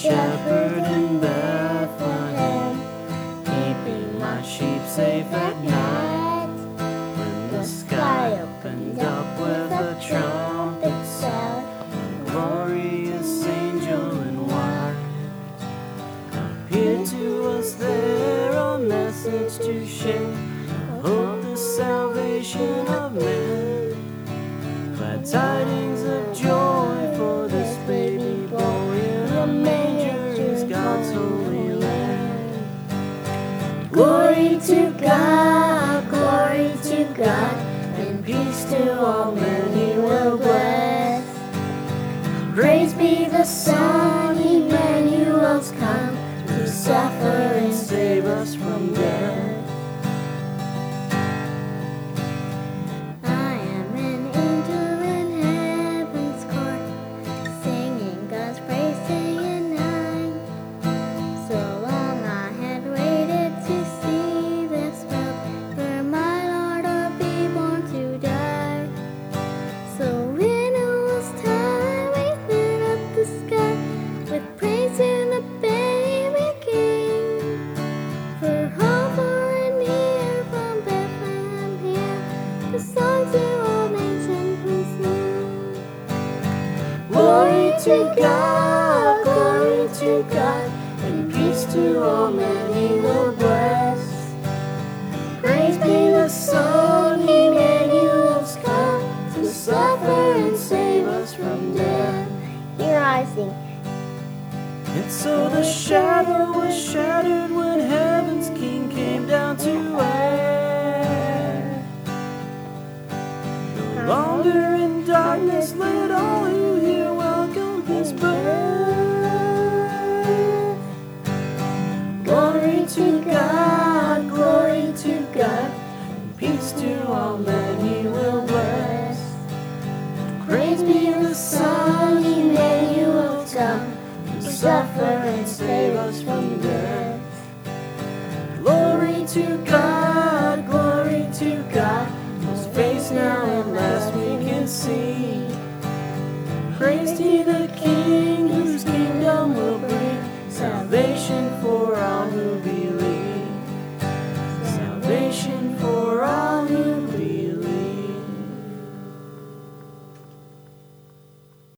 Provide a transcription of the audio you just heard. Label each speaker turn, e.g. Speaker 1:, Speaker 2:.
Speaker 1: shepherd in Bethlehem, keeping my sheep safe at night. When the sky opened up with a trumpet sound, a glorious angel in white appeared to us there, a message to share, hope, the salvation of men. Glad tidings of joy for this baby boy in a manger is God's holy land. Glory to God, and peace to all men He will bless. Praise be the Son, Emmanuel's come to suffer and save us from death. Glory to God, and peace to all men He will bless. Praise be the Son, Emmanuel's come to suffer and save us from death.
Speaker 2: Here I sing.
Speaker 1: And so the shadow was shattered when heaven's King came down to earth. No longer in darkness, let all who hear welcome His birth. Glory to God, and peace to all men He will bless. Praise be the Son, Emmanuel come to suffer and save us from death. Glory to God, whose face now at last we can see. Praise to the King, whose kingdom will bring salvation for